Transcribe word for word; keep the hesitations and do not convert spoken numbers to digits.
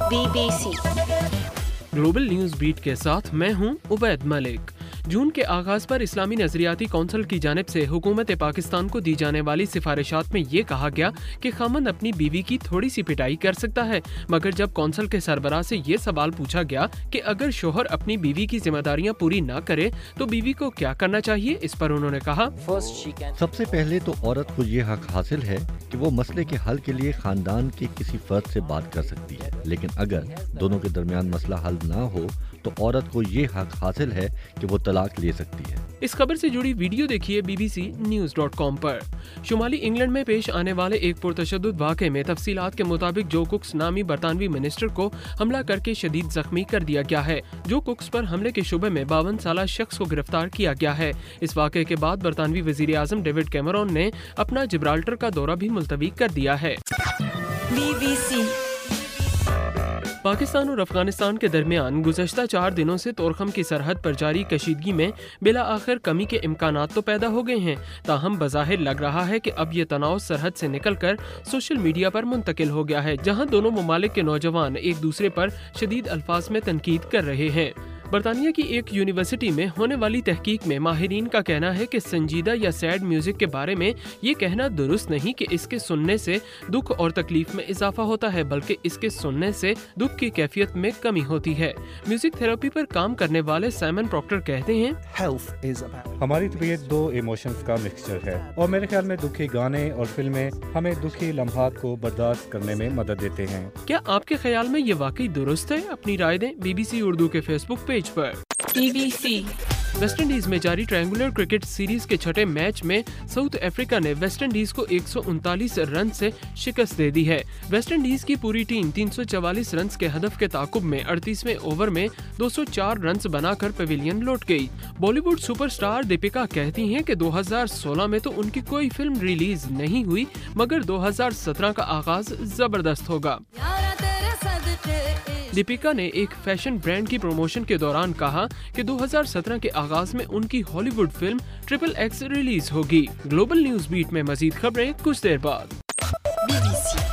B B C global news beat के साथ मैं हूं उबैद मलिक। जून के आगाज पर इस्लामी नजरियाती कौंसिल की जानिब से हुकूमत पाकिस्तान को दी जाने वाली सिफारिशात में ये कहा गया कि खामन अपनी बीवी की थोड़ी सी पिटाई कर सकता है, मगर जब कौंसिल के सरबराह से ये सवाल पूछा गया कि अगर शोहर अपनी बीवी की जिम्मेदारियां पूरी न करे तो बीवी को क्या करना चाहिए, इस पर उन्होंने कहा, सबसे पहले तो औरत को ये हक हासिल है कि वो मसले के हल के लिए खानदान के किसी फर्द से बात कर सकती है, लेकिन अगर दोनों के दरमियान मसला हल ना हो तो औरत को ये हक हासिल है कि वो तलाक ले सकती है। इस खबर से जुड़ी वीडियो देखिए B B C news dot com पर। शुमाली इंग्लैंड में पेश आने वाले एक पुरतशद्दुद वाक़े में तफसीलात के मुताबिक जो कुक्स नामी बरतानवी मिनिस्टर को हमला करके शदीद जख्मी कर दिया गया है। जो कुक्स पर हमले के शुबे में बावन साल शख्स को गिरफ्तार किया गया है। इस वाक़े के बाद बरतानवी वज़ीर आज़म डेविड कैमरॉन ने अपना जिब्राल्टर का दौरा भी मुलतवी कर दिया है। बी बी सी पाकिस्तान और अफगानिस्तान के दरमियान गुज़श्ता चार दिनों से तोरखम की सरहद पर जारी कशीदगी में बिला आखिर कमी के इम्कानात तो पैदा हो गए हैं, ताहम बज़ाहिर लग रहा है कि अब ये तनाव सरहद से निकलकर सोशल मीडिया पर मुंतकिल हो गया है, जहां दोनों ममालिक के नौजवान एक दूसरे पर शदीद अल्फाज में तनकीद कर रहे हैं। बरतानिया की एक यूनिवर्सिटी में होने वाली तहकीक में माहिरीन का कहना है कि संजीदा या सैड म्यूजिक के बारे में ये कहना दुरुस्त नहीं कि इसके सुनने से दुख और तकलीफ में इजाफा होता है, बल्कि इसके सुनने से दुख की कैफियत में कमी होती है। म्यूजिक थेरेपी पर काम करने वाले साइमन प्रॉक्टर कहते हैं, हमारी तबीयत दो इमोशंस का मिक्सचर है और मेरे ख्याल में दुखी गाने और फिल्में हमें दुखी लम्हात को बर्दाश्त करने में मदद देते हैं। क्या आपके ख्याल में ये वाकई दुरुस्त है? अपनी राय दें बी बी सी उर्दू के फेसबुक पेज पर। B B C West Indies में जारी ट्रायंगुलर क्रिकेट सीरीज के छठे मैच में साउथ अफ्रीका ने वेस्ट इंडीज को एक सौ उनतालीस रन से शिकस्त दे दी है। वेस्ट इंडीज की पूरी टीम तीन सौ चवालीस रन के हदफ के ताकुब में अड़तीसवें ओवर में दो सौ चार रन बनाकर पवेलियन लौट गई। बॉलीवुड सुपरस्टार दीपिका कहती हैं कि दो हज़ार सोलह में तो उनकी कोई फिल्म रिलीज नहीं हुई, मगर दो हज़ार सत्रह का आगाज जबरदस्त होगा। दीपिका ने एक फैशन ब्रांड की प्रमोशन के दौरान कहा कि दो हज़ार सत्रह के आगाज में उनकी Hollywood film triple X release होगी। ग्लोबल न्यूज बीट में मजीद खबरें कुछ देर बाद। बी बी सी